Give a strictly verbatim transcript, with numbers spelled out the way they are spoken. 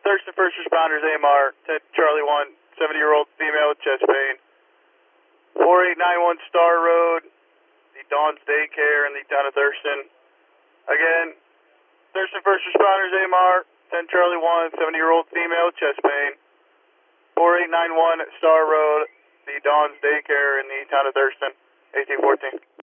Thurston First Responders, A M R, ten Charlie one, seventy-year-old female with chest pain. four eight nine one Star Road, the Dawn's Daycare in the town of Thurston. Again, Thurston First Responders, A M R, ten Charlie one, seventy-year-old female with chest pain. four eight nine one Star Road, the Dawn's Daycare in the town of Thurston, eighteen fourteen.